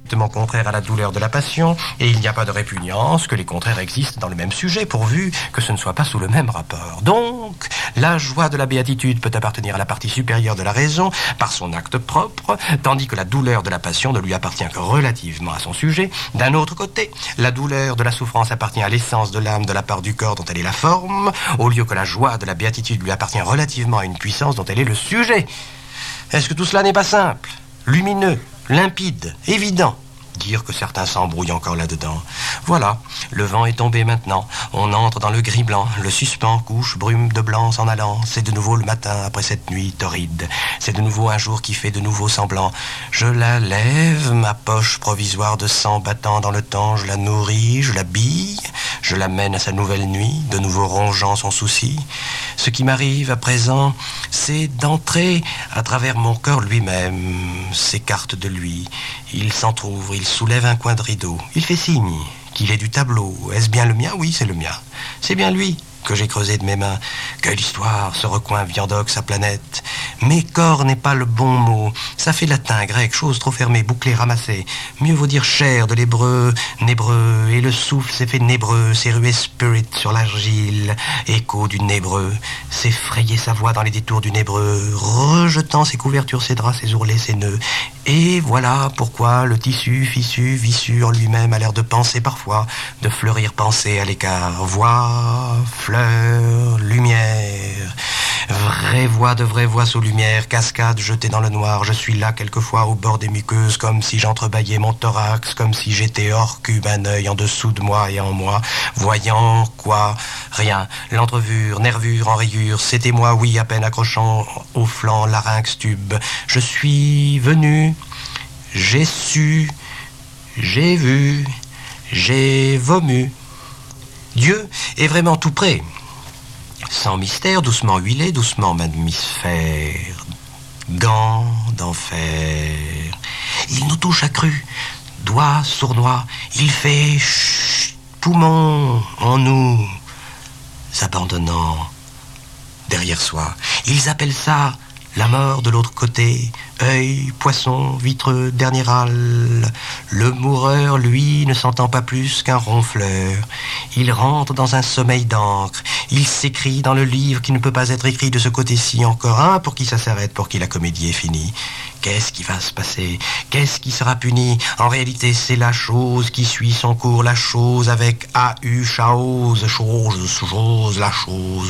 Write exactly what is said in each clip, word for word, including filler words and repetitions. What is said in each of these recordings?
contraire à la douleur de la passion, et il n'y a pas de répugnance que les contraires existent dans le même sujet, pourvu que ce ne soit pas sous le même rapport. Donc, la joie de la béatitude peut appartenir à la partie supérieure de la raison par son acte propre, tandis que la douleur de la passion ne lui appartient que relativement à son sujet. D'un autre côté, la douleur de la souffrance appartient à l'essence de l'âme de la part du corps dont elle est la forme, au lieu que la joie de la béatitude lui appartient relativement à une puissance dont elle est le sujet. Est-ce que tout cela n'est pas simple, lumineux, limpide, évident? Dire que certains s'embrouillent encore là-dedans. Voilà, le vent est tombé maintenant. On entre dans le gris blanc. Le suspens couche, brume de blanc en allant. C'est de nouveau le matin après cette nuit torride. C'est de nouveau un jour qui fait de nouveau semblant. Je la lève, ma poche provisoire de sang battant dans le temps. Je la nourris, je l'habille. Je l'amène à sa nouvelle nuit, de nouveau rongeant son souci. Ce qui m'arrive à présent, c'est d'entrer à travers mon cœur lui-même, s'écarte de lui. Il s'entr'ouvre, il soulève un coin de rideau. Il fait signe qu'il est du tableau. Est-ce bien le mien? Oui, c'est le mien. C'est bien lui que j'ai creusé de mes mains. Quelle histoire, ce recoin viandoque, sa planète. Mais corps n'est pas le bon mot. Ça fait latin, grec, chose trop fermée, bouclée, ramassée. Mieux vaut dire chair de l'hébreu, nébreux. Et le souffle s'est fait nébreux, s'est rué spirit sur l'argile. Écho du nébreux, s'est frayé sa voix dans les détours du nébreux, rejetant ses couvertures, ses draps, ses ourlets, ses nœuds. Et voilà pourquoi le tissu, fissu, vissu en lui-même a l'air de penser parfois, de fleurir pensée à l'écart. Voix, fleurs, lumière. Vraie voix de vraie voix sous lumière, cascade jetée dans le noir. Je suis là quelquefois au bord des muqueuses, comme si j'entrebâillais mon thorax, comme si j'étais hors cube, un œil en dessous de moi et en moi. Voyant quoi? Rien. L'entrevure, nervure en rayure, c'était moi, oui, à peine accrochant au flanc larynx tube. Je suis venu, j'ai su, j'ai vu, j'ai vomu. Dieu est vraiment tout près. Sans mystère, doucement huilé, doucement mammifère, gants d'enfer. Il nous touche accru, doigt sournois, il fait chut, poumon en nous, s'abandonnant derrière soi. Ils appellent ça la mort de l'autre côté. Œil, poisson, vitreux, dernier râle. Le moureur, lui, ne s'entend pas plus qu'un ronfleur. Il rentre dans un sommeil d'encre. Il s'écrit dans le livre qui ne peut pas être écrit de ce côté-ci. Encore un pour qui ça s'arrête, pour qui la comédie est finie. Qu'est-ce qui va se passer? Qu'est-ce qui sera puni? En réalité, c'est la chose qui suit son cours. La chose avec A-U, chose, chose, chose, la chose,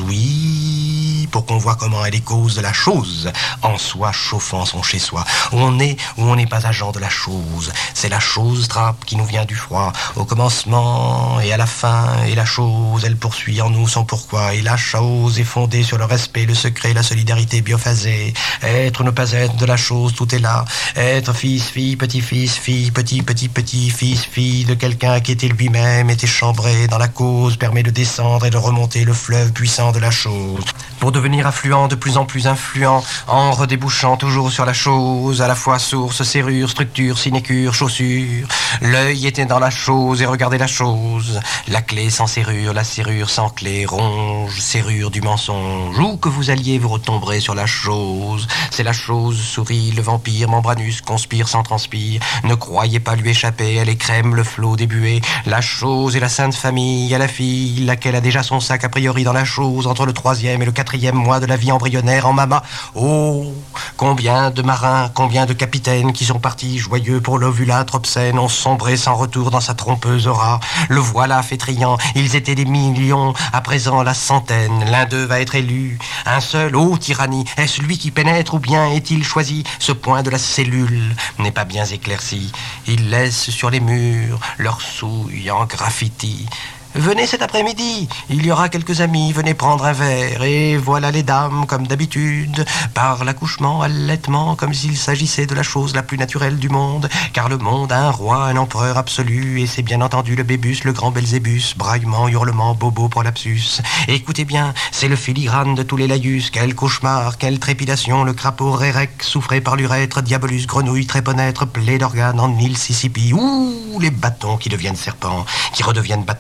oui. Pour qu'on voit comment elle est cause de la chose. En soi, chauffant son chez-soi. Où on est, où on n'est pas agent de la chose. C'est la chose trappe qui nous vient du froid. Au commencement et à la fin. Et la chose, elle poursuit en nous son pourquoi. Et la chose est fondée sur le respect, le secret, la solidarité biophasée. Être ou ne pas être de la chose, tout est là. Être fils, fille, petit-fils, fille, petit, petit, petit, fils, fille de quelqu'un qui était lui-même, était chambré dans la cause, permet de descendre et de remonter le fleuve puissant de la chose. Pour devenir affluent, de plus en plus influent, en redébouchant toujours sur la chose, à la fois source, serrure, structure, sinécure, chaussure. L'œil était dans la chose et regardait la chose. La clé sans serrure, la serrure sans clé, ronge, serrure du mensonge. Où que vous alliez, vous retomberez sur la chose. C'est la chose, sourit, le vampire, membranus, conspire sans transpire. Ne croyez pas lui échapper, elle écrème le flot des buées. La chose et la sainte famille, à la fille, laquelle a déjà son sac a priori dans la chose, entre le troisième et le quatrième mois de la vie embryonnaire en mama. Oh, combien de marins, combien de capitaines qui sont partis joyeux pour l'ovulâtre obscène, ont sombré sans retour dans sa trompeuse aura. Le voilà fétriant, ils étaient des millions, à présent la centaine, l'un d'eux va être élu. Un seul, ô tyrannie, est-ce lui qui pénètre ou bien est-il choisi? Ce point de la cellule n'est pas bien éclairci. Ils laissent sur les murs leur souille en graffiti. Venez cet après-midi, il y aura quelques amis, venez prendre un verre. Et voilà les dames, comme d'habitude, par l'accouchement, allaitement, comme s'il s'agissait de la chose la plus naturelle du monde. Car le monde a un roi, un empereur absolu, et c'est bien entendu le bébus, le grand Belzébus, braillement, hurlement, bobo, prolapsus. Écoutez bien, c'est le filigrane de tous les laïus. Quel cauchemar, quelle trépidation, le crapaud rérec, souffré par l'urètre, diabolus, grenouille, tréponètre, plaie d'organe en Mississippi. Ouh, les bâtons qui deviennent serpents, qui redeviennent bâtons,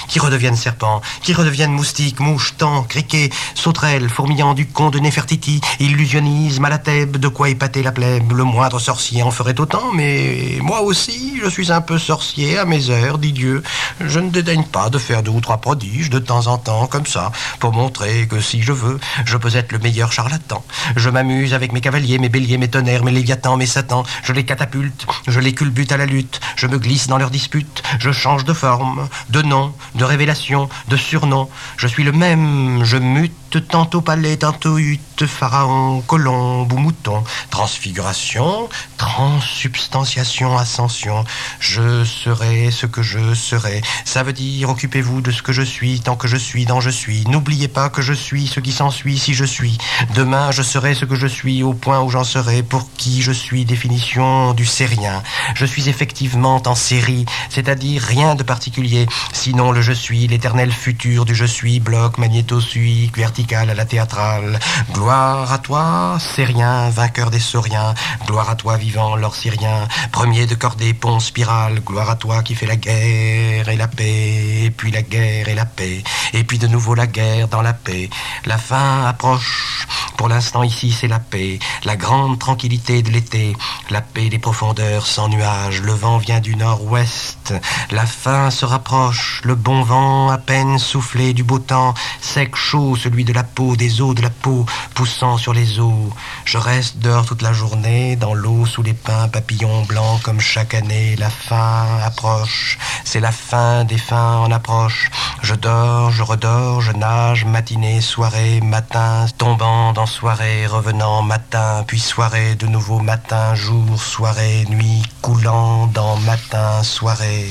qui redeviennent serpents, qui redeviennent moustiques, mouches, tans, criquets, sauterelles, fourmillant du con de Néfertiti, illusionnisme à la thèbe, de quoi épater la plèbe. Le moindre sorcier en ferait autant, mais moi aussi, je suis un peu sorcier à mes heures, dit Dieu. Je ne dédaigne pas de faire deux ou trois prodiges de temps en temps, comme ça, pour montrer que si je veux, je peux être le meilleur charlatan. Je m'amuse avec mes cavaliers, mes béliers, mes tonnerres, mes léviathans, mes satans. Je les catapulte, je les culbute à la lutte, je me glisse dans leurs disputes, je change de forme, de nom, de révélation, de surnom. Je suis le même, je mute, tantôt palais, tantôt hutte, pharaon, colombe ou mouton. Transfiguration, transsubstantiation, ascension. Je serai ce que je serai. Ça veut dire occupez-vous de ce que je suis, tant que je suis dans je suis. N'oubliez pas que je suis ce qui s'ensuit si je suis. Demain, je serai ce que je suis au point où j'en serai. Pour qui je suis, définition du c'est rien. Je suis effectivement en série, c'est-à-dire rien de particulier. Sinon le je suis, l'éternel futur du je suis, bloc magnétosuique, vertical à la théâtrale. Gloire à toi, Sérien, vainqueur des sauriens. Gloire à toi, vivant, l'or syrien. Premier de cordée, pont, spirale. Gloire à toi qui fait la guerre et la paix. Et puis la guerre et la paix. Et puis de nouveau la guerre dans la paix. La fin approche. Pour l'instant ici c'est la paix. La grande tranquillité de l'été. La paix des profondeurs sans nuages. Le vent vient du nord-ouest. La fin se rapproche. Le bon vent à peine soufflé du beau temps. Sec, chaud, celui de la peau, des os de la peau, poussant sur les os. Je reste dehors toute la journée, dans l'eau, sous les pins, papillons blancs, comme chaque année. La fin approche, c'est la fin des fins en approche. Je dors, je redors, je nage, matinée, soirée, matin, tombant dans soirée, revenant matin, puis soirée, de nouveau matin, jour, soirée, nuit, coulant dans matin, soirée.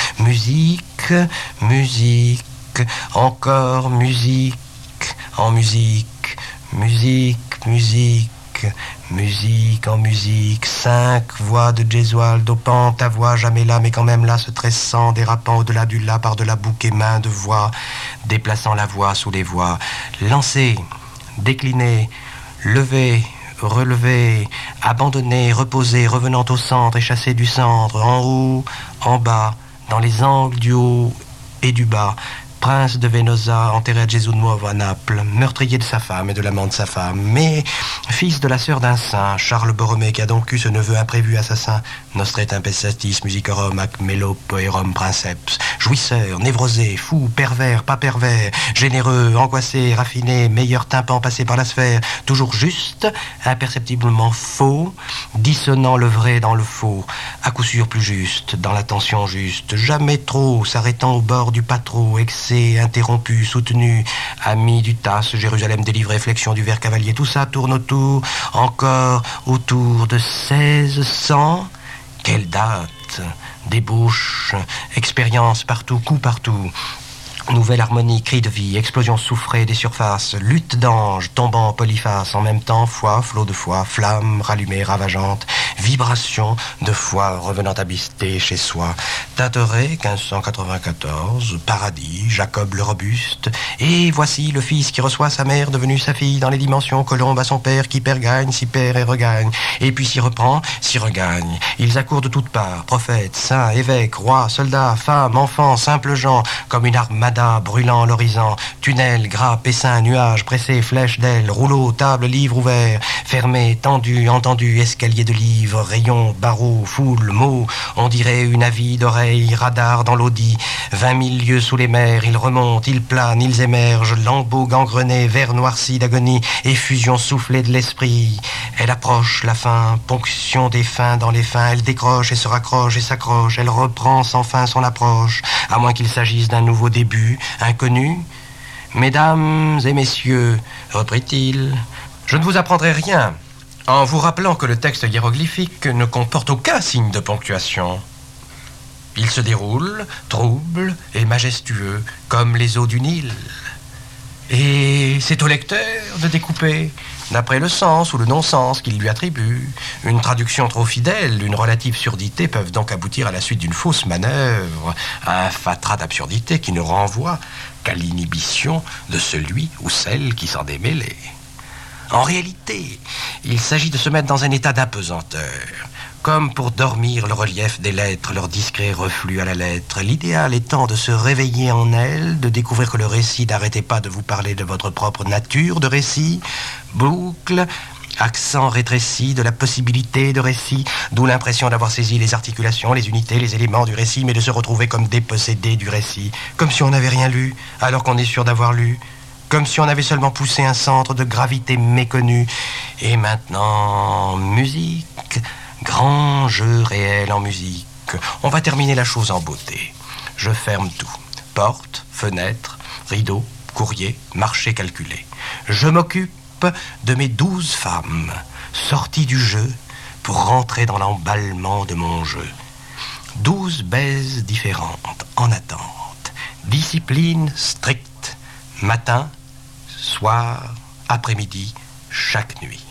Musique, musique, encore musique. En musique, musique, musique, musique en musique, cinq voix de Gesualdo dopant, ta voix jamais là, mais quand même là, se tressant, dérapant au-delà du là, par-delà bouquet main de voix, déplaçant la voix sous les voix, lancer, décliner, lever, relever, abandonner, reposer, revenant au centre et chasser du centre, en haut, en bas, dans les angles du haut et du bas. Prince de Venosa, enterré à Gesù Nuovo à Naples, meurtrier de sa femme et de l'amant de sa femme, mais fils de la sœur d'un saint, Charles Borromée, qui a donc eu ce neveu imprévu assassin, nostre tempestatis musicorum ac melo poerum princeps, jouisseur, névrosé, fou, pervers, pas pervers, généreux, angoissé, raffiné, meilleur tympan passé par la sphère, toujours juste, imperceptiblement faux, dissonant le vrai dans le faux, à coup sûr plus juste, dans la tension juste, jamais trop, s'arrêtant au bord du pas trop, excès, interrompu, soutenu, ami du Tasse, Jérusalem délivré, flexion du vers cavalier, tout ça tourne autour, encore autour de seize cents. Quelle date, débauche, expérience partout, coup partout. Nouvelle harmonie, cri de vie, explosion soufrée des surfaces, lutte d'anges, tombant en polyphace, en même temps, foi, flot de foi, flamme rallumée, ravageante, vibration de foi revenant habiter chez soi. Tintoret, quinze cent quatre-vingt-quatorze, paradis, Jacob le robuste, et voici le fils qui reçoit sa mère devenue sa fille dans les dimensions, colombe à son père qui perd gagne, s'y perd et regagne, et puis s'y reprend, s'y regagne. Ils accourent de toutes parts, prophètes, saints, évêques, rois, soldats, femmes, enfants, simples gens, comme une armada brûlant l'horizon, tunnel, grappes, essaims, nuages, pressés, flèches d'ailes, rouleaux, tables, livres ouverts, fermés, tendus, entendus, escalier de livres, rayons, barreaux, foule, mots, on dirait une avis d'oreilles, radar dans l'audit, vingt mille lieues sous les mers, ils remontent, ils planent, ils émergent, lambeaux gangrenés, vers noircis d'agonie, effusion soufflée de l'esprit. Elle approche la fin, ponction des fins dans les fins, elle décroche et se raccroche et s'accroche, elle reprend sans fin son approche, à moins qu'il s'agisse d'un nouveau début, inconnu. Mesdames et messieurs, reprit-il, je ne vous apprendrai rien en vous rappelant que le texte hiéroglyphique ne comporte aucun signe de ponctuation. Il se déroule, trouble et majestueux, comme les eaux du Nil. Et c'est au lecteur de découper, d'après le sens ou le non-sens qu'il lui attribue. Une traduction trop fidèle, une relative surdité peuvent donc aboutir à la suite d'une fausse manœuvre, à un fatras d'absurdité qui ne renvoie qu'à l'inhibition de celui ou celle qui s'en démêlait. En réalité, il s'agit de se mettre dans un état d'apesanteur, Comme pour dormir le relief des lettres, leur discret reflux à la lettre. L'idéal étant de se réveiller en elles, de découvrir que le récit n'arrêtait pas de vous parler de votre propre nature de récit. Boucle, accent rétréci de la possibilité de récit, d'où l'impression d'avoir saisi les articulations, les unités, les éléments du récit, mais de se retrouver comme dépossédé du récit. Comme si on n'avait rien lu, alors qu'on est sûr d'avoir lu. Comme si on avait seulement poussé un centre de gravité méconnu. Et maintenant, musique... Grand jeu réel en musique. On va terminer la chose en beauté. Je ferme tout. Porte, fenêtre, rideau, courrier, marché calculé. Je m'occupe de mes douze femmes, sorties du jeu pour rentrer dans l'emballement de mon jeu. Douze baises différentes, en attente. Discipline stricte. Matin, soir, après-midi, chaque nuit.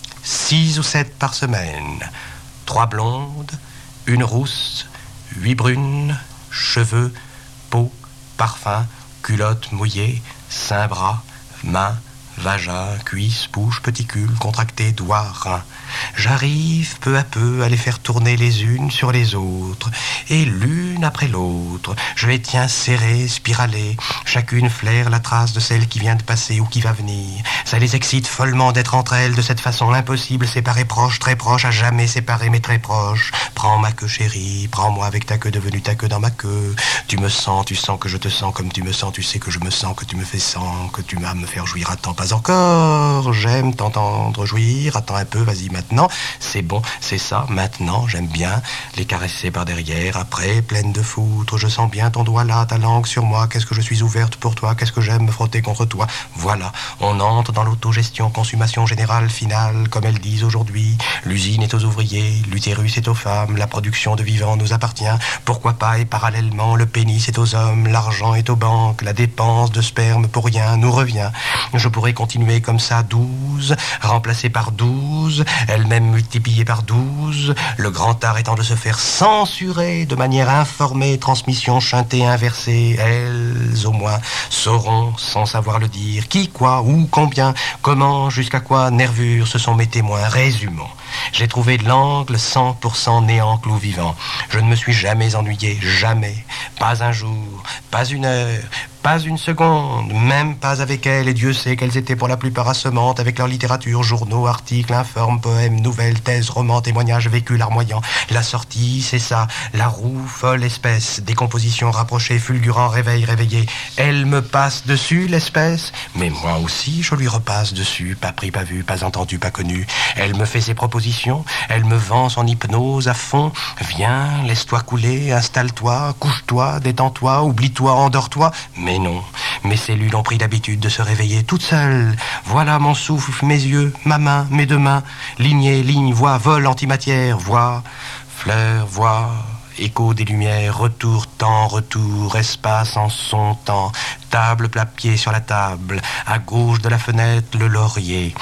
Six ou sept par semaine. Trois blondes, une rousse, huit brunes, cheveux, peau, parfum, culotte mouillée, seins, bras, mains, vagin, cuisses, bouche, péticule, contracté, doigts, reins. J'arrive peu à peu à les faire tourner les unes sur les autres, et l'une après l'autre, je les tiens serrées, spiralées, chacune flaire la trace de celle qui vient de passer ou qui va venir. Ça les excite follement d'être entre elles de cette façon impossible, séparées proches, très proches, à jamais séparées mais très proches. Prends ma queue chérie, prends-moi avec ta queue devenue ta queue dans ma queue. Tu me sens, tu sens que je te sens comme tu me sens, tu sais que je me sens, que tu me fais sens, que tu m'as me faire jouir. Attends, pas encore, j'aime t'entendre jouir, attends un peu, vas-y maintenant, c'est bon, c'est ça, maintenant, j'aime bien les caresser par derrière, après, pleine de foutre, je sens bien ton doigt là, ta langue sur moi, qu'est-ce que je suis ouverte pour toi, qu'est-ce que j'aime me frotter contre toi, voilà, on entre dans l'autogestion, consommation générale, finale, comme elles disent aujourd'hui, l'usine est aux ouvriers, l'utérus est aux femmes, la production de vivants nous appartient, pourquoi pas, et parallèlement, le pénis est aux hommes, l'argent est aux banques, la dépense de sperme pour rien nous revient, je pourrais continuer comme ça, douze, remplacé par douze, elle-même multipliée par douze, le grand art étant de se faire censurer de manière informée, transmission chuntée, inversée, elles au moins sauront sans savoir le dire, qui, quoi, où, combien, comment, jusqu'à quoi, nervures, ce sont mes témoins, résumons. J'ai trouvé l'angle cent pour cent néant clou vivant. Je ne me suis jamais ennuyé, jamais, pas un jour, pas une heure, pas une seconde, même pas avec elles, et Dieu sait qu'elles étaient pour la plupart assommantes avec leur littérature, journaux, articles, informes, poèmes, nouvelles, thèses, romans, témoignages, vécus, larmoyants. La sortie, c'est ça, la roue, folle espèce, décomposition rapprochée, fulgurant, réveil, réveillé. Elle me passe dessus, l'espèce, mais moi aussi, je lui repasse dessus, pas pris, pas vu, pas entendu, pas connu. Elle me fait ses propositions, elle me vend son hypnose à fond. Viens, laisse-toi couler, installe-toi, couche-toi, détends-toi, oublie-toi, endors-toi. Mais non, mes cellules ont pris l'habitude de se réveiller toutes seules. Voilà mon souffle, mes yeux, ma main, mes deux mains. Lignée, ligne, voix, vol, antimatière, voix, fleur, voix, écho des lumières, retour, temps, retour, espace en son temps. Table, plat, pied sur la table. À gauche de la fenêtre, le laurier.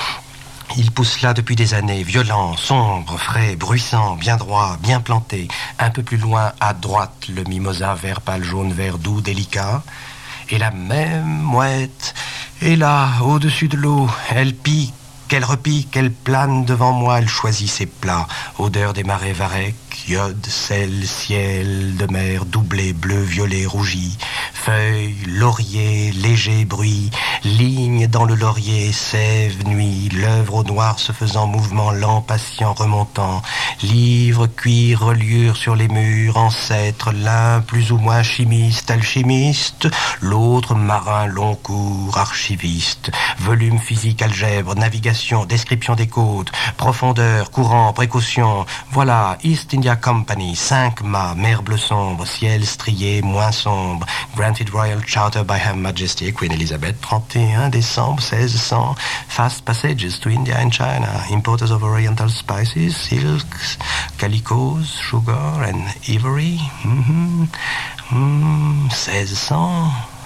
Il pousse là depuis des années, violent, sombre, frais, bruissant, bien droit, bien planté. Un peu plus loin, à droite, le mimosa vert pâle, jaune, vert, doux, délicat. Et la même mouette est là, au-dessus de l'eau. Elle pique, elle repique, elle plane devant moi. Elle choisit ses plats. Odeur des marais varech, iode, sel, ciel de mer, doublé, bleu, violet, rougi. Feuilles, laurier, léger bruit. Ligne dans le laurier, sève, nuit. L'œuvre au noir se faisant mouvement lent, patient, remontant. Livre, cuir, reliure sur les murs. Ancêtre, l'un plus ou moins chimiste, alchimiste. L'autre marin, long cours, archiviste. Volume physique, algèbre, navigation, description des côtes. Profondeur, courant, précaution. Voilà, East India Company, cinq mâts, mer bleu sombre, ciel strié, moins sombre. Granted Royal Charter by Her Majesty Queen Elizabeth, trente et un décembre seize cents. Fast passages to India and China. Importers of oriental spices, silks, calicoes, sugar and ivory. Mm-hmm. Mm, seize cents,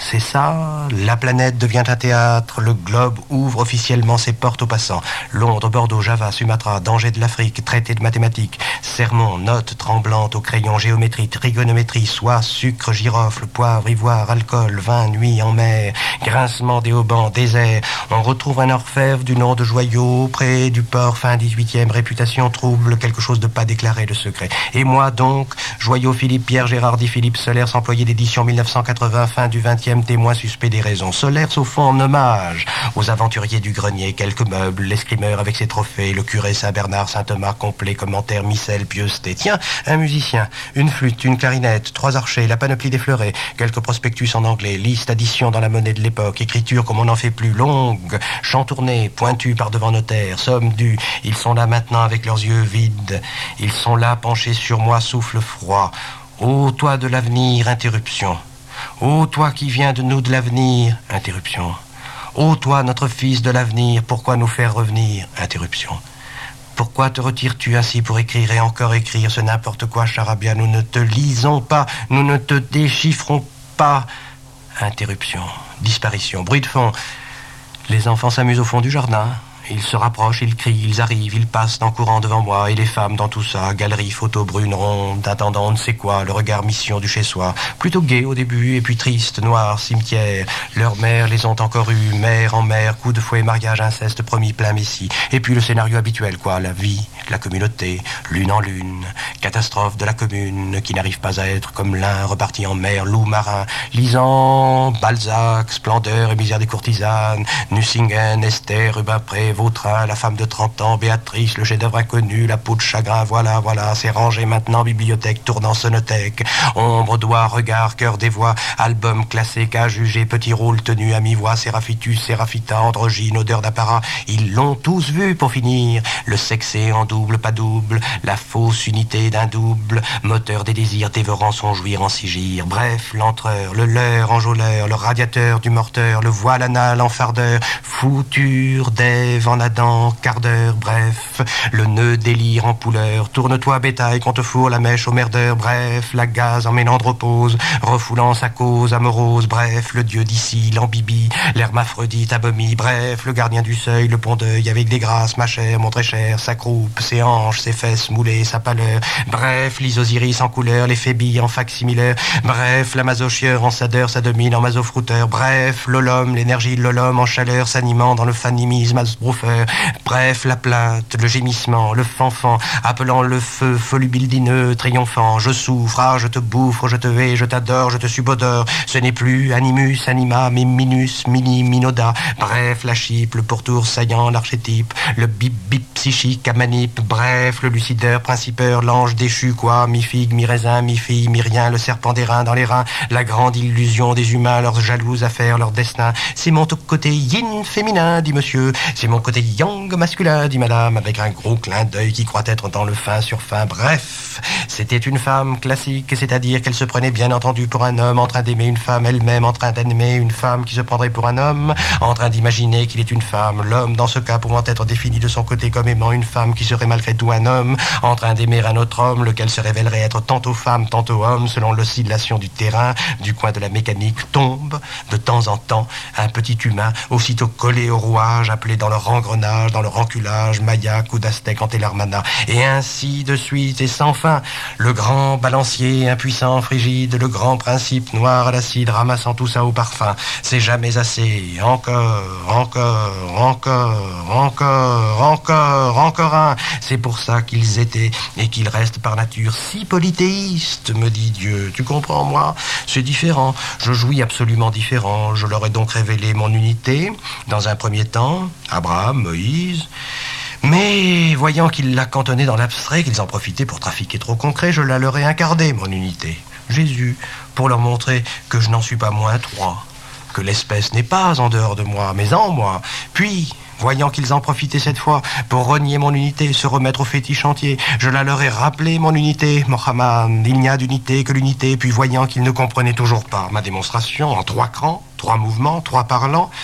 c'est ça. La planète devient un théâtre. Le globe ouvre officiellement ses portes aux passants. Londres, Bordeaux, Java, Sumatra, danger de l'Afrique, traité de mathématiques, sermons, notes tremblantes au crayon, géométrie, trigonométrie, soie, sucre, girofle, poivre, ivoire, alcool, vin, nuit en mer, grincement des haubans, désert. On retrouve un orfèvre du nom de Joyau, près du port, fin dix-huitième, réputation trouble, quelque chose de pas déclaré, de secret. Et moi donc, Joyau, Philippe, Pierre, Gérard, dit Philippe Solers, employé d'édition mille neuf cent quatre-vingts, fin du vingtième, témoin suspect des raisons. Solers, au fond, en hommage aux aventuriers du grenier, quelques meubles, l'escrimeur avec ses trophées, le curé Saint-Bernard, Saint-Thomas, complet, commentaire, missel, pieuseté. Tiens, un musicien, une flûte, une clarinette, trois archers, la panoplie défleurée, quelques prospectus en anglais, liste, addition dans la monnaie de l'époque, écriture comme on n'en fait plus, longue, chant tourné, pointu par devant notaire, somme due. Ils sont là maintenant avec leurs yeux vides. Ils sont là penchés sur moi, souffle froid. Ô toi de l'avenir, interruption. Ô toi qui viens de nous de l'avenir, interruption. Ô toi, notre fils de l'avenir, pourquoi nous faire revenir, interruption. Pourquoi te retires-tu ainsi pour écrire et encore écrire ce n'importe quoi, charabia? Nous ne te lisons pas, nous ne te déchiffrons pas. Interruption, disparition, bruit de fond. Les enfants s'amusent au fond du jardin. Ils se rapprochent, ils crient, ils arrivent, ils passent en courant devant moi. Et les femmes dans tout ça, galerie, photo brune, ronde, attendant on ne sait quoi, le regard mission du chez-soi. Plutôt gai au début, et puis triste, noir, cimetière. Leurs mères les ont encore eues, mère en mère, coup de fouet, mariage, inceste, promis, plein messie. Et puis le scénario habituel, quoi, la vie, la communauté, lune en lune, catastrophe de la commune, qui n'arrive pas à être comme l'un, reparti en mer, loup marin, lisant Balzac, splendeur et misère des courtisanes, Nucingen, Esther, Rubempré, Vautrin, la femme de trente ans, Béatrice, le chef-d'œuvre inconnu, la peau de chagrin, voilà, voilà, c'est rangé maintenant, bibliothèque, tournant sonothèque, ombre, doigt, regard, cœur des voix, album classé, cas jugé, petit rôle tenu à mi-voix, Séraphitus, Séraphita, androgyne, odeur d'apparat, ils l'ont tous vu pour finir, le sexé en double, pas double, la fausse unité d'un double, moteur des désirs dévorant son jouir en sigir, bref, l'entreur, le leurre enjôleur, le radiateur du morteur, le voile anal en fardeur, fouture d'Ève en Adam, quart d'heure, bref, le nœud délire en pouleur, tourne-toi bétail qu'on te fourre la mèche au merdeur, bref, la gaze en ménandropause, refoulant sa cause amorose, bref, le dieu d'ici, l'ambibi, l'hermaphrodite abomie, bref, le gardien du seuil, le pont d'œil avec des grâces, ma chère, mon très cher, sa croupe, ses hanches, ses fesses moulées, sa pâleur, bref, l'isosiris en couleur, les phébilles en fac-similaire, bref, la masochieur en sadeur, sa domine en masofrouteur, bref, l'olome, l'énergie de l'olome en chaleur, s'animant dans le fanimisme, bref, la plainte, le gémissement, le fanfan, appelant le feu, folubildineux, triomphant, je souffre, ah, je te bouffe, je te hais, je t'adore, je te subodore, ce n'est plus animus, anima, mais minus, mini, minoda, bref, la chipe, le pourtour saillant, l'archétype, le bip-bip psychique à manip, bref, le lucideur, principeur, l'ange déchu, quoi, mi-figue, mi-raisin, mi-fille, mi-rien, le serpent des reins dans les reins, la grande illusion des humains, leurs jalouses affaires, leur destin, c'est mon côté yin féminin, dit monsieur, c'est mon côté yang masculin, dit madame, avec un gros clin d'œil qui croit être dans le fin sur fin. Bref, c'était une femme classique, c'est-à-dire qu'elle se prenait bien entendu pour un homme, en train d'aimer une femme elle-même, en train d'aimer une femme qui se prendrait pour un homme, en train d'imaginer qu'il est une femme, l'homme dans ce cas pouvant être défini de son côté comme aimant une femme qui serait malgré tout un homme, en train d'aimer un autre homme, lequel se révélerait être tantôt femme, tantôt homme, selon l'oscillation du terrain, du coin de la mécanique, tombe, de temps en temps, un petit humain, aussitôt collé au rouage, appelé dans leur engrenage, dans leur enculage, Maya, coup d'Aztèque, Antélarmana, et ainsi de suite, et sans fin, le grand balancier, impuissant, frigide, le grand principe noir à l'acide, ramassant tout ça au parfum, c'est jamais assez, encore, encore, encore, encore, encore, encore un, c'est pour ça qu'ils étaient, et qu'ils restent par nature si polythéistes, me dit Dieu, tu comprends, moi, c'est différent, je jouis absolument différent, je leur ai donc révélé mon unité, dans un premier temps, Abraham, Moïse, mais voyant qu'ils la cantonnaient dans l'abstrait, qu'ils en profitaient pour trafiquer trop concret, je la leur ai incarné, mon unité, Jésus, pour leur montrer que je n'en suis pas moins trois, que l'espèce n'est pas en dehors de moi, mais en moi, puis... Voyant qu'ils en profitaient cette fois pour renier mon unité et se remettre au fétiche entier, je la leur ai rappelé mon unité, Mohammed, il n'y a d'unité que l'unité, puis voyant qu'ils ne comprenaient toujours pas ma démonstration en trois crans, trois mouvements, trois parlants,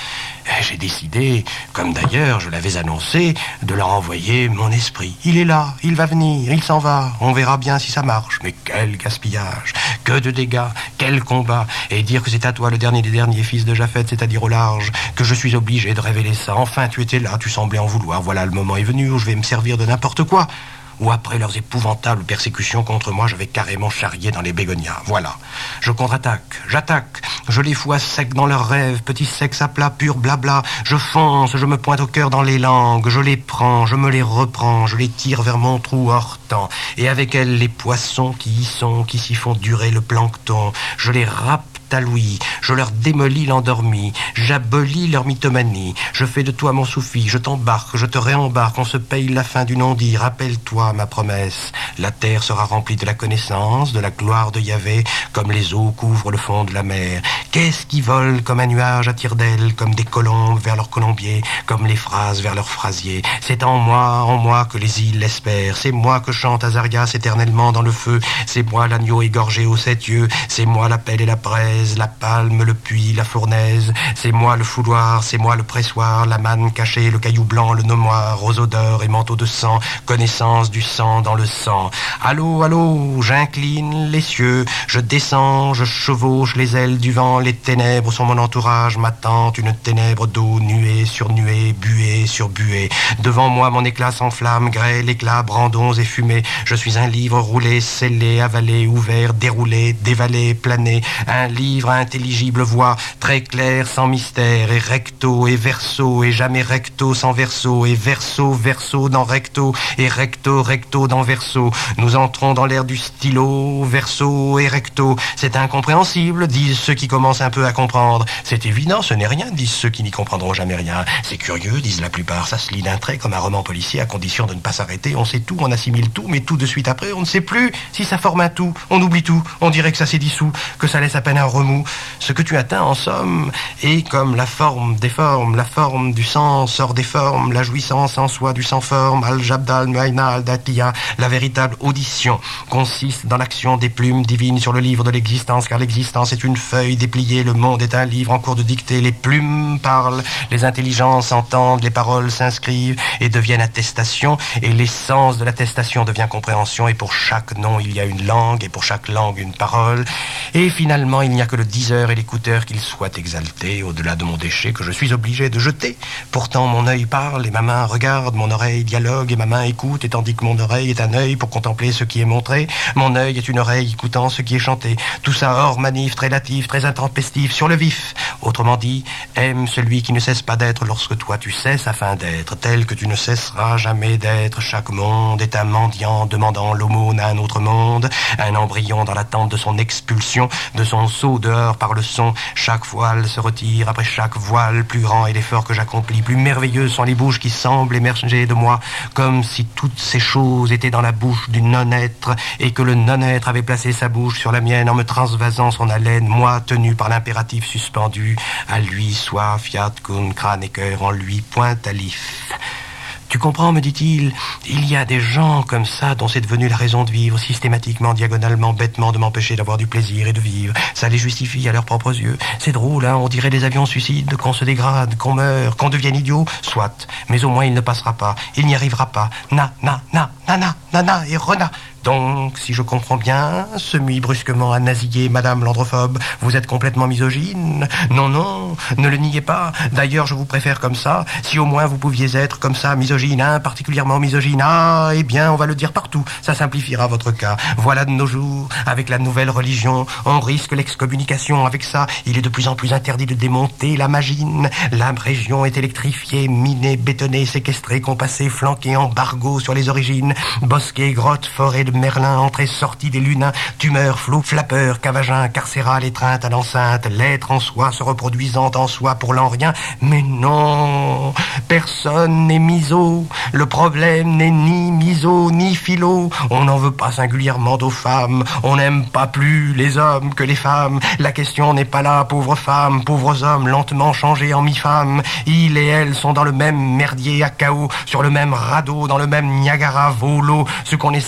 J'ai décidé, comme d'ailleurs je l'avais annoncé, de leur envoyer mon esprit. Il est là, il va venir, il s'en va, on verra bien si ça marche. Mais quel gaspillage, que de dégâts, quel combat. Et dire que c'est à toi le dernier des derniers fils de Japheth, c'est-à-dire au large, que je suis obligé de révéler ça. Enfin, tu étais là, tu semblais en vouloir. Voilà, le moment est venu où je vais me servir de n'importe quoi. Ou après leurs épouvantables persécutions contre moi, j'avais carrément charrié dans les bégonias. Voilà. Je contre-attaque, j'attaque, je les fous à sec dans leurs rêves, petits sexe à plat, pur blabla. Je fonce, je me pointe au cœur dans les langues, je les prends, je me les reprends, je les tire vers mon trou hors temps. Et avec elles, les poissons qui y sont, qui s'y font durer le plancton. Je les râpe à Louis, je leur démolis l'endormi, j'abolis leur mythomanie, je fais de toi mon soufi, je t'embarque, je te réembarque, on se paye la fin du non-dit, rappelle-toi ma promesse, la terre sera remplie de la connaissance, de la gloire de Yahvé, comme les eaux couvrent le fond de la mer. Qu'est-ce qui vole comme un nuage à tire-d'aile, comme des colombes vers leur colombier, comme les phrases vers leur phrasier? C'est en moi, en moi que les îles l'espèrent, c'est moi que chante Azarias éternellement dans le feu, c'est moi l'agneau égorgé aux sept yeux, c'est moi la pelle et la presse, la palme, le puits, la fournaise, c'est moi le fouloir, c'est moi le pressoir, la manne cachée, le caillou blanc, le nomoir, aux odeurs et manteaux de sang, connaissance du sang dans le sang. Allô, allô, j'incline les cieux, je descends, je chevauche les ailes du vent, les ténèbres sont mon entourage, m'attend une ténèbre d'eau, nuée sur nuée, buée sur buée. Devant moi, mon éclat s'enflamme, grêle, éclat, brandons et fumée. Je suis un livre roulé, scellé, avalé, ouvert, déroulé, dévalé, plané, un livre livre à intelligible voix, très clair, sans mystère, et recto, et verso, et jamais recto sans verso, et verso, verso dans recto, et recto, recto dans verso. Nous entrons dans l'ère du stylo, verso et recto. C'est incompréhensible, disent ceux qui commencent un peu à comprendre. C'est évident, ce n'est rien, disent ceux qui n'y comprendront jamais rien. C'est curieux, disent la plupart, ça se lit d'un trait comme un roman policier à condition de ne pas s'arrêter. On sait tout, on assimile tout, mais tout de suite après, on ne sait plus si ça forme un tout. On oublie tout, on dirait que ça s'est dissous, que ça laisse à peine un remous. Ce que tu atteins, en somme, est comme la forme des formes, la forme du sens sort des formes, la jouissance en soi du sans-forme, al-jabdal, mu'ayna, al-datiya. La véritable audition consiste dans l'action des plumes divines sur le livre de l'existence, car l'existence est une feuille dépliée, le monde est un livre en cours de dictée, les plumes parlent, les intelligences entendent, les paroles s'inscrivent et deviennent attestation, et l'essence de l'attestation devient compréhension, et pour chaque nom il y a une langue, et pour chaque langue une parole, et finalement il n'y a que le diseur et l'écouteur qu'il soit exalté au-delà de mon déchet que je suis obligé de jeter. Pourtant mon œil parle et ma main regarde, mon oreille dialogue et ma main écoute, et tandis que mon oreille est un œil pour contempler ce qui est montré, mon œil est une oreille écoutant ce qui est chanté. Tout ça hors manif, très natif, très intempestif, sur le vif. Autrement dit, aime celui qui ne cesse pas d'être lorsque toi tu cesses afin d'être, tel que tu ne cesseras jamais d'être. Chaque monde est un mendiant demandant l'aumône à un autre monde, un embryon dans l'attente de son expulsion, de son saut dehors par le son. Chaque voile se retire après chaque voile. Plus grand est l'effort que j'accomplis, plus merveilleuses sont les bouches qui semblent émerger de moi, comme si toutes ces choses étaient dans la bouche du non-être, et que le non-être avait placé sa bouche sur la mienne en me transvasant son haleine, moi tenu par l'impératif suspendu. À lui soit fiat kun crâne et cœur, en lui point alif. Tu comprends, me dit-il, il y a des gens comme ça dont c'est devenu la raison de vivre, systématiquement, diagonalement, bêtement, de m'empêcher d'avoir du plaisir et de vivre. Ça les justifie à leurs propres yeux. C'est drôle, hein, on dirait des avions suicides, qu'on se dégrade, qu'on meurt, qu'on devienne idiot. Soit, mais au moins il ne passera pas, il n'y arrivera pas. Na, na, na, na, na, na, na, et rena. Donc, si je comprends bien, se mit brusquement à nasiller Madame l'androphobe, vous êtes complètement misogyne. Non, non, ne le niez pas. D'ailleurs, je vous préfère comme ça. Si au moins vous pouviez être comme ça, misogyne, hein, particulièrement misogyne. Ah, eh bien, on va le dire partout. Ça simplifiera votre cas. Voilà de nos jours, avec la nouvelle religion, on risque l'excommunication. Avec ça, il est de plus en plus interdit de démonter la magine. La région est électrifiée, minée, bétonnée, séquestrée, compassée, flanquée, embargo sur les origines. Bosquets, grottes, forêts de Merlin, entrée, sortie des lunins, tumeur, flot, flappeur, cavagin, carcéral, étreinte à l'enceinte, l'être en soi se reproduisant en soi pour l'en rien. Mais non, personne n'est miso. Le problème n'est ni miso, ni philo. On n'en veut pas singulièrement aux femmes. On n'aime pas plus les hommes que les femmes. La question n'est pas là, pauvres femmes, pauvres hommes, lentement changés en mi-femmes. Ils et elles sont dans le même merdier à chaos, sur le même radeau, dans le même Niagara volo. Ce qu'on essaye de repérer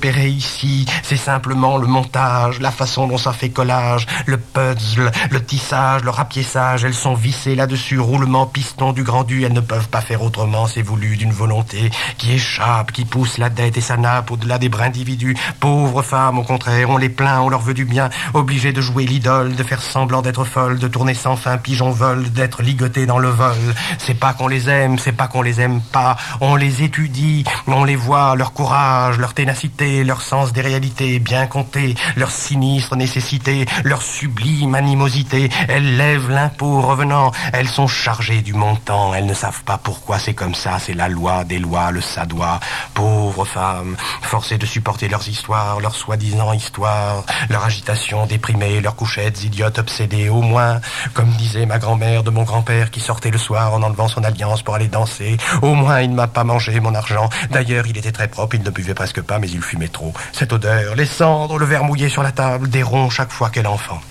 éclairé ici, c'est simplement le montage, la façon dont ça fait collage, le puzzle, le tissage, le rapiessage. Elles sont vissées là-dessus, roulement, piston du grand-du. Elles ne peuvent pas faire autrement, c'est voulu d'une volonté qui échappe, qui pousse la dette et sa nappe au-delà des brindividus. Pauvres femmes, au contraire, on les plaint, on leur veut du bien, obligées de jouer l'idole, de faire semblant d'être folles, de tourner sans fin pigeon vol, d'être ligotées dans le vol. C'est pas qu'on les aime, c'est pas qu'on les aime pas, on les étudie, on les voit, leur courage, leur ténacité, leur sens des réalités bien compté, leur sinistre nécessité, leur sublime animosité. Elles lèvent l'impôt revenant, elles sont chargées du montant, elles ne savent pas pourquoi c'est comme ça, c'est la loi des lois, le sadois. Pauvres femmes, forcées de supporter leurs histoires, leurs soi-disant histoires, leur agitation déprimée, leurs couchettes idiotes obsédées, au moins, comme disait ma grand-mère de mon grand-père qui sortait le soir en enlevant son alliance pour aller danser, au moins il ne m'a pas mangé mon argent. D'ailleurs, il était très propre, il ne buvait presque pas, mais il fumait trop. Cette odeur, les cendres, le verre mouillé sur la table, des ronds chaque fois qu'elle enfant.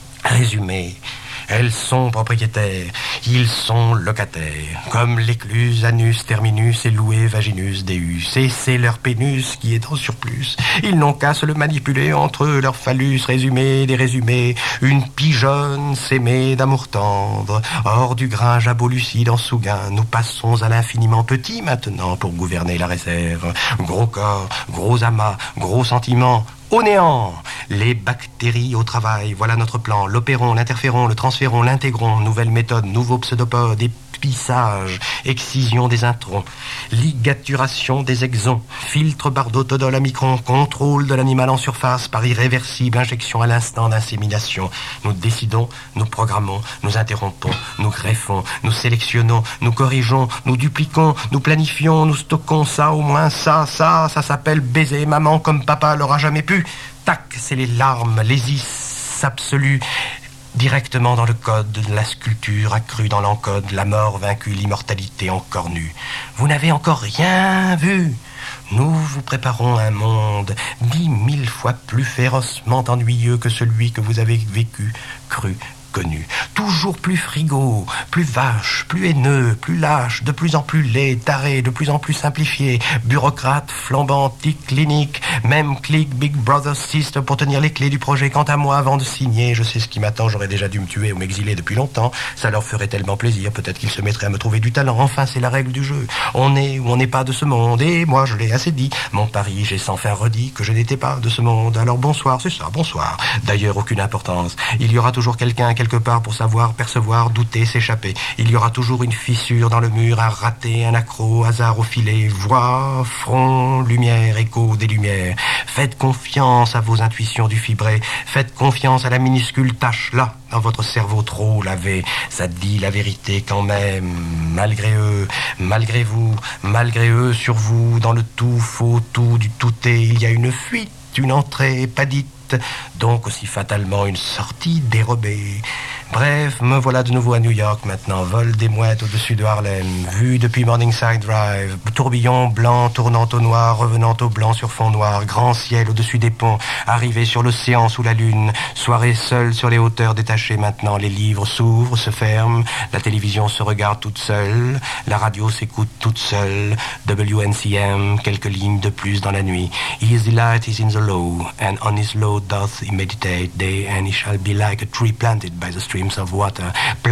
Résumé, elles sont propriétaires, ils sont locataires, comme l'écluse anus terminus et loué vaginus deus. Et c'est leur pénus qui est en surplus. Ils n'ont qu'à se le manipuler entre eux, leur phallus résumé, des résumés. Une pigeonne s'aimait d'amour tendre, hors du grain jabot-lucide en sous-gain. Nous passons à l'infiniment petit maintenant pour gouverner la réserve. Gros corps, gros amas, gros sentiments. Au néant, les bactéries au travail, voilà notre plan. L'opérons, l'interférons, le transférons, l'intégrons. Nouvelle méthode, nouveau pseudopode, épissage, excision des introns, ligaturation des exons, filtre bardotodol à micron, contrôle de l'animal en surface par irréversible injection à l'instant d'insémination. Nous décidons, nous programmons, nous interrompons, nous greffons, nous sélectionnons, nous corrigeons, nous dupliquons, nous planifions, nous stockons ça, au moins ça, ça, ça s'appelle baiser maman comme papa l'aura jamais pu. Tac, c'est les larmes, les is absolus, directement dans le code de la sculpture accrue dans l'encode, la mort vaincue, l'immortalité encore nue. Vous n'avez encore rien vu. Nous vous préparons un monde dix mille fois plus férocement ennuyeux que celui que vous avez vécu, cru, connu. Toujours plus frigo, plus vache, plus haineux, plus lâche, de plus en plus laid, taré, de plus en plus simplifié, bureaucrate, flambant, tic, clinique, même clic, Big Brother Sister pour tenir les clés du projet. Quant à moi, avant de signer, je sais ce qui m'attend, j'aurais déjà dû me tuer ou m'exiler depuis longtemps. Ça leur ferait tellement plaisir, peut-être qu'ils se mettraient à me trouver du talent. Enfin, c'est la règle du jeu. On est ou on n'est pas de ce monde, et moi, je l'ai assez dit. Mon pari, j'ai sans fin redit que je n'étais pas de ce monde. Alors bonsoir, c'est ça, bonsoir. D'ailleurs, aucune importance. Il y aura toujours quelqu'un quelque part pour savoir, percevoir, douter, s'échapper. Il y aura toujours une fissure dans le mur, un raté, un accroc, hasard au filet, voix, front, lumière, écho des lumières. Faites confiance à vos intuitions du fibré. Faites confiance à la minuscule tache là, dans votre cerveau trop lavé. Ça dit la vérité quand même, malgré eux, malgré vous, malgré eux, sur vous, dans le tout, faux tout, du tout-est, il y a une fuite, une entrée pas dite, donc aussi fatalement une sortie dérobée. Bref, me voilà de nouveau à New York maintenant, vol des mouettes au-dessus de Harlem, vue depuis Morningside Drive, tourbillon blanc tournant au noir, revenant au blanc sur fond noir, grand ciel au-dessus des ponts, arrivé sur l'océan sous la lune, soirée seule sur les hauteurs détachées maintenant, les livres s'ouvrent, se ferment, la télévision se regarde toute seule, la radio s'écoute toute seule, W N C M, quelques lignes de plus dans la nuit. His delight is in the low, and on his low doth he meditate day, and he shall be like a tree planted by the streams of water,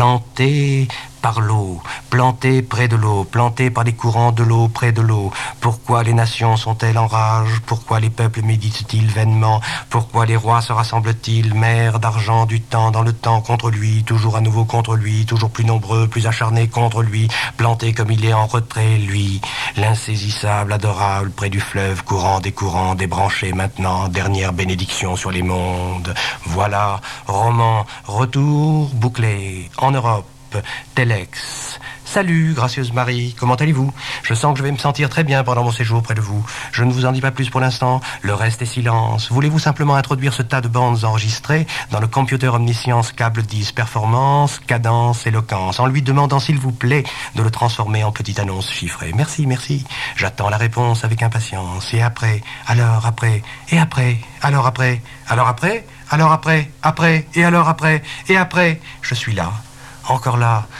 planté par l'eau, planté près de l'eau, planté par les courants de l'eau près de l'eau. Pourquoi les nations sont-elles en rage? Pourquoi les peuples méditent-ils vainement? Pourquoi les rois se rassemblent-ils, mers d'argent du temps dans le temps contre lui, toujours à nouveau contre lui, toujours plus nombreux, plus acharnés contre lui, planté comme il est en retrait, lui, l'insaisissable, adorable, près du fleuve, courant des courants, débranché maintenant, dernière bénédiction sur les mondes. Voilà, roman, retour bouclé, en Europe, Telex. Salut, gracieuse Marie, comment allez-vous? Je sens que je vais me sentir très bien pendant mon séjour près de vous. Je ne vous en dis pas plus pour l'instant, le reste est silence. Voulez-vous simplement introduire ce tas de bandes enregistrées dans le computer omniscience câble dix performance, cadence, éloquence, en lui demandant s'il vous plaît de le transformer en petite annonce chiffrée. Merci, merci. J'attends la réponse avec impatience. Et après, alors après, et après, alors après, alors après, alors après, après, et alors après, et après, je suis là. Encore là,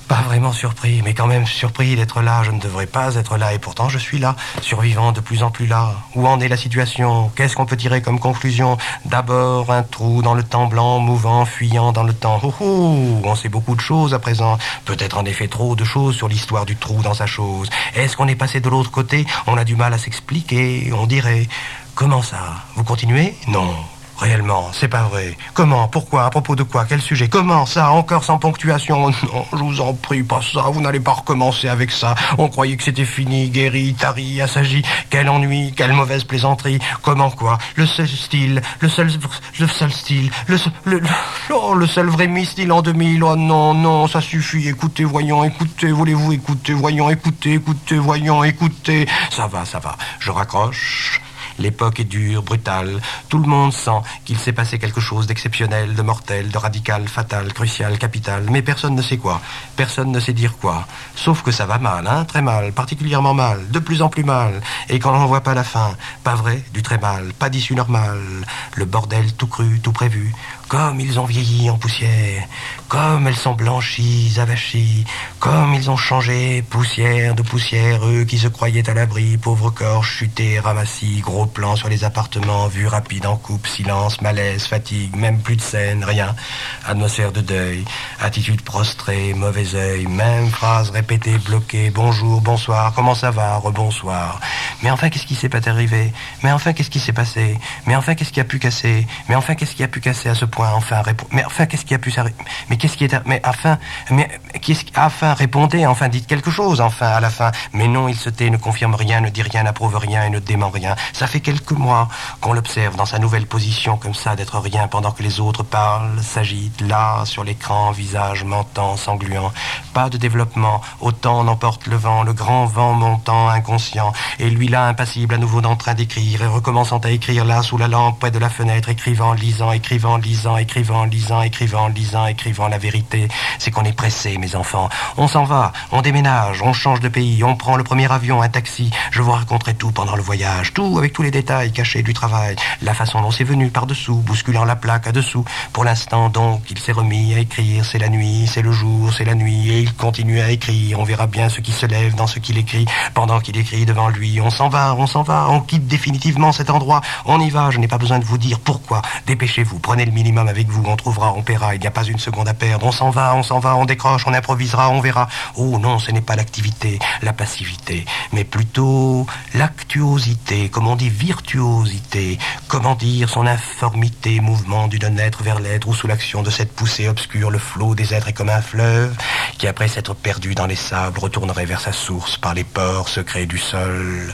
Pas vraiment surpris, mais quand même surpris d'être là. Je ne devrais pas être là, et pourtant je suis là, survivant de plus en plus là. Où en est la situation? Qu'est-ce qu'on peut tirer comme conclusion? D'abord, un trou dans le temps blanc, mouvant, fuyant dans le temps. Oh oh, on sait beaucoup de choses à présent. Peut-être en effet trop de choses sur l'histoire du trou dans sa chose. Est-ce qu'on est passé de l'autre côté? On a du mal à s'expliquer, on dirait. Comment ça? Vous continuez? Non. Réellement, c'est pas vrai. Comment? Pourquoi? À propos de quoi? Quel sujet? Comment ça? Encore sans ponctuation? Non, je vous en prie, pas ça. Vous n'allez pas recommencer avec ça. On croyait que c'était fini, guéri, tari, assagi. Quel ennui, quelle mauvaise plaisanterie. Comment quoi? Le seul style, le seul, le seul style, le seul, le, le, oh, le seul vrai mi-style en deux mille. Oh non, non, ça suffit. Écoutez, voyons, écoutez, voulez-vous écouter? Voyons, écoutez, écoutez, voyons, écoutez. Ça va, ça va. Je raccroche. L'époque est dure, brutale. Tout le monde sent qu'il s'est passé quelque chose d'exceptionnel, de mortel, de radical, fatal, crucial, capital. Mais personne ne sait quoi. Personne ne sait dire quoi. Sauf que ça va mal, hein, très mal, particulièrement mal, de plus en plus mal. Et quand on n'en voit pas la fin, pas vrai, du très mal, pas d'issue normale. Le bordel tout cru, tout prévu. Comme ils ont vieilli en poussière, comme elles sont blanchies, avachies, comme ils ont changé, poussière de poussière, eux qui se croyaient à l'abri, pauvres corps chutés, ramassis, gros plans sur les appartements, vue rapide en coupe, silence, malaise, fatigue, même plus de scène, rien, atmosphère de deuil, attitude prostrée, mauvais œil, même phrase répétée, bloquée, bonjour, bonsoir, comment ça va, rebonsoir. Mais enfin, qu'est-ce qui s'est pas arrivé? Mais enfin, qu'est-ce qui s'est passé? Mais enfin, qu'est-ce qui a pu casser? Mais enfin, qu'est-ce qui a pu casser à ce point? Enfin, répond. Mais enfin, qu'est-ce qui a pu s'arrêter? Mais qu'est-ce qui est... Mais enfin... Mais qu'est-ce qui... Enfin, répondez, enfin, dites quelque chose, enfin, à la fin. Mais non, il se tait, ne confirme rien, ne dit rien, n'approuve rien et ne dément rien. Ça fait quelques mois qu'on l'observe dans sa nouvelle position, comme ça, d'être rien, pendant que les autres parlent, s'agitent, là, sur l'écran, visage mentant, sangluant. Pas de développement. Autant n'emporte le vent, le grand vent montant, inconscient. Et lui là, impassible, à nouveau en train d'écrire, et recommençant à écrire là, sous la lampe, près de la fenêtre, écrivant, lisant, écrivant, lisant, écrivant, lisant, écrivant, lisant, écrivant. La vérité, c'est qu'on est pressé, mes enfants. On s'en va, on déménage, on change de pays, on prend le premier avion, un taxi. Je vous raconterai tout pendant le voyage, tout avec tous les détails cachés du travail, la façon dont c'est venu par-dessous, bousculant la plaque à dessous. Pour l'instant, donc, il s'est remis à écrire. C'est la nuit, c'est le jour, c'est la nuit, et il continue à écrire. On verra bien ce qui se lève dans ce qu'il écrit, pendant qu'il écrit devant lui. On s'en va, on s'en va, on quitte définitivement cet endroit. On y va, je n'ai pas besoin de vous dire pourquoi. Dépêchez-vous, prenez le minimum avec vous, on trouvera, on paiera, il n'y a pas une seconde à perdre. On s'en va, on s'en va, on décroche, on improvisera, on verra. Oh non, ce n'est pas l'activité, la passivité, mais plutôt l'actuosité, comme on dit virtuosité, comment dire son informité, mouvement du non-être vers l'être, ou sous l'action de cette poussée obscure, le flot des êtres est comme un fleuve, qui après s'être perdu dans les sables, retournerait vers sa source par les pores secrets du sol.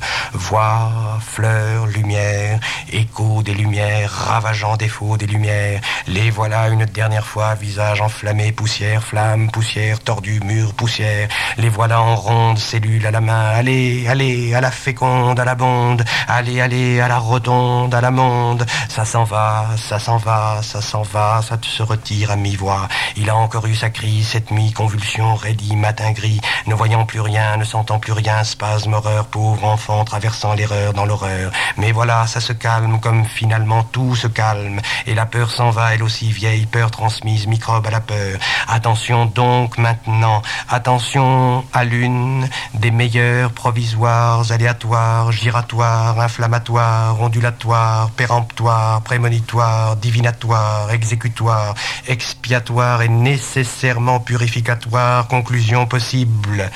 Voix, fleurs, lumière, écho des lumières, ravageant défaut des lumières, les voilà une dernière fois, visage enflammé, poussière, flamme, poussière, tordu, mur, poussière, les voilà en ronde, cellules à la main, allez, allez, à la féconde, à la bonde, allez, allez, à la rotonde, à la monde, ça s'en va, ça s'en va, ça s'en va, ça se retire à mi-voix, il a encore eu sa crise, cette mi-convulsion, raidie, matin gris, ne voyant plus rien, ne sentant plus rien, spasme, horreur, pauvre enfant, traversant l'erreur dans l'horreur, mais voilà, ça se calme, comme finalement tout se calme, et la peur s'en va, elle aussi vieille, peur transmise, microbe à la peur. Attention donc maintenant, attention à l'une des meilleures provisoires, aléatoires, giratoires, inflammatoires, ondulatoires, péremptoires, prémonitoires, divinatoires, exécutoires, expiatoires et nécessairement purificatoires, conclusion possible.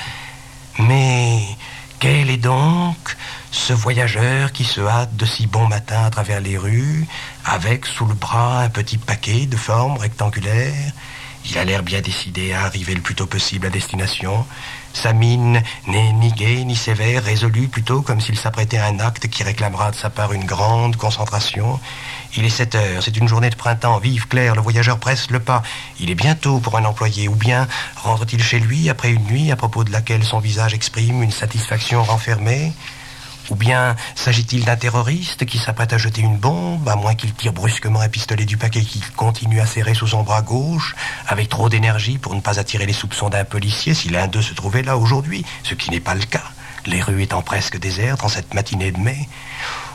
Mais quel est donc ce voyageur qui se hâte de si bon matin à travers les rues, avec sous le bras un petit paquet de forme rectangulaire? Il a l'air bien décidé à arriver le plus tôt possible à destination. Sa mine n'est ni gaie ni sévère, résolue plutôt, comme s'il s'apprêtait à un acte qui réclamera de sa part une grande concentration. Il est sept heures, c'est une journée de printemps, vive, claire, le voyageur presse le pas. Il est bientôt pour un employé, ou bien rentre-t-il chez lui après une nuit à propos de laquelle son visage exprime une satisfaction renfermée? Ou bien s'agit-il d'un terroriste qui s'apprête à jeter une bombe, à moins qu'il tire brusquement un pistolet du paquet qu'il continue à serrer sous son bras gauche, avec trop d'énergie pour ne pas attirer les soupçons d'un policier si l'un d'eux se trouvait là aujourd'hui, ce qui n'est pas le cas, les rues étant presque désertes en cette matinée de mai?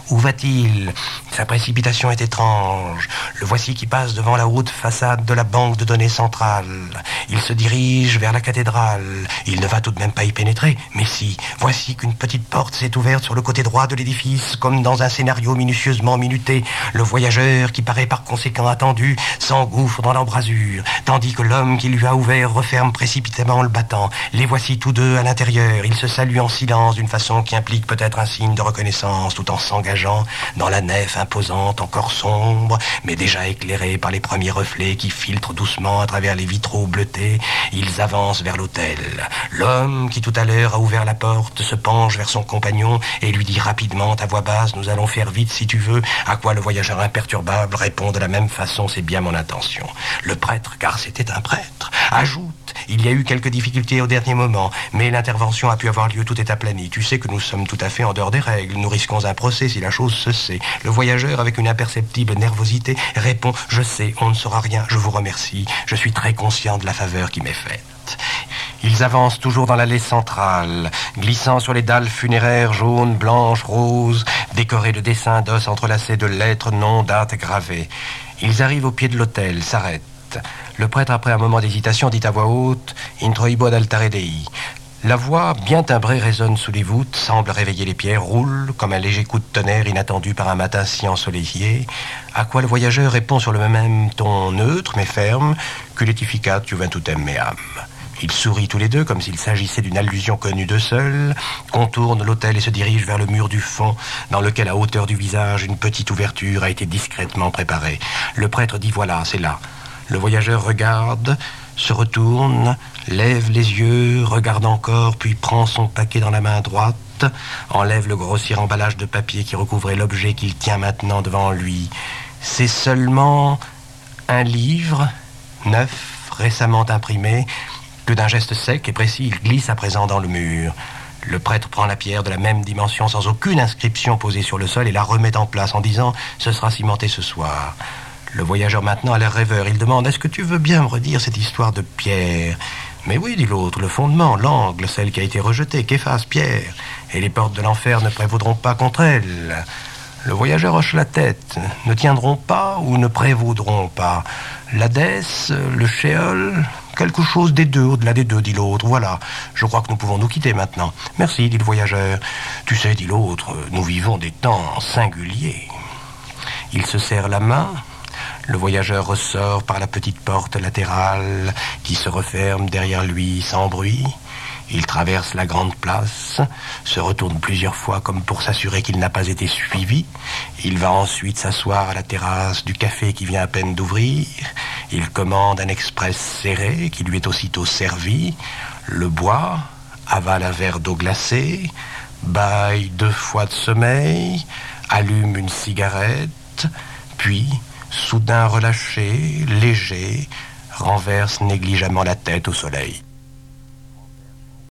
Où va-t-il? Sa précipitation est étrange. Le voici qui passe devant la haute façade de la banque de données centrale. Il se dirige vers la cathédrale. Il ne va tout de même pas y pénétrer. Mais si, voici qu'une petite porte s'est ouverte sur le côté droit de l'édifice, comme dans un scénario minutieusement minuté. Le voyageur, qui paraît par conséquent attendu, s'engouffre dans l'embrasure, tandis que l'homme qui lui a ouvert referme précipitamment le battant. Les voici tous deux à l'intérieur. Ils se saluent en silence d'une façon qui implique peut-être un signe de reconnaissance, tout en s'engageant dans la nef imposante, encore sombre, mais déjà éclairée par les premiers reflets qui filtrent doucement à travers les vitraux bleutés. Ils avancent vers l'autel. L'homme qui tout à l'heure a ouvert la porte se penche vers son compagnon et lui dit rapidement à voix basse: nous allons faire vite si tu veux. À quoi le voyageur imperturbable répond de la même façon: c'est bien mon intention. Le prêtre, car c'était un prêtre, ajoute: il y a eu quelques difficultés au dernier moment, mais l'intervention a pu avoir lieu, tout est aplani. Tu sais que nous sommes tout à fait en dehors des règles. Nous risquons un procès si la chose se sait. Le voyageur, avec une imperceptible nervosité, répond: je sais, on ne saura rien, je vous remercie. Je suis très conscient de la faveur qui m'est faite. Ils avancent toujours dans l'allée centrale, glissant sur les dalles funéraires jaunes, blanches, roses, décorées de dessins d'os entrelacés de lettres, noms, dates gravées. Ils arrivent au pied de l'autel, s'arrêtent. Le prêtre, après un moment d'hésitation, dit à voix haute: Introibo ad altare Dei. La voix, bien timbrée, résonne sous les voûtes, semble réveiller les pierres, roule comme un léger coup de tonnerre inattendu par un matin si ensoleillé, à quoi le voyageur répond sur le même ton neutre mais ferme: Culetificat juventutem meam. Ils sourient tous les deux comme s'il s'agissait d'une allusion connue d'eux seuls, contournent l'autel et se dirigent vers le mur du fond, dans lequel, à hauteur du visage, une petite ouverture a été discrètement préparée. Le prêtre dit: voilà, c'est là. Le voyageur regarde, se retourne, lève les yeux, regarde encore, puis prend son paquet dans la main droite, enlève le grossier emballage de papier qui recouvrait l'objet qu'il tient maintenant devant lui. C'est seulement un livre, neuf, récemment imprimé, que d'un geste sec et précis, il glisse à présent dans le mur. Le prêtre prend la pierre de la même dimension, sans aucune inscription posée sur le sol, et la remet en place en disant: ce sera cimenté ce soir. Le voyageur maintenant a l'air rêveur. Il demande: est-ce que tu veux bien me redire cette histoire de pierre? Mais oui, dit l'autre, le fondement, l'angle, celle qui a été rejetée, qu'efface Pierre, et les portes de l'enfer ne prévaudront pas contre elle. Le voyageur hoche la tête. Ne tiendront pas ou ne prévaudront pas? L'Hadès, le Sheol, quelque chose des deux, au-delà des deux, dit l'autre. Voilà, je crois que nous pouvons nous quitter maintenant. Merci, dit le voyageur. Tu sais, dit l'autre, nous vivons des temps singuliers. Il se serre la main. Le voyageur ressort par la petite porte latérale qui se referme derrière lui sans bruit. Il traverse la grande place, se retourne plusieurs fois comme pour s'assurer qu'il n'a pas été suivi. Il va ensuite s'asseoir à la terrasse du café qui vient à peine d'ouvrir. Il commande un express serré qui lui est aussitôt servi, le boit, avale un verre d'eau glacée, bâille deux fois de sommeil, allume une cigarette, puis, soudain relâché, léger, renverse négligemment la tête au soleil.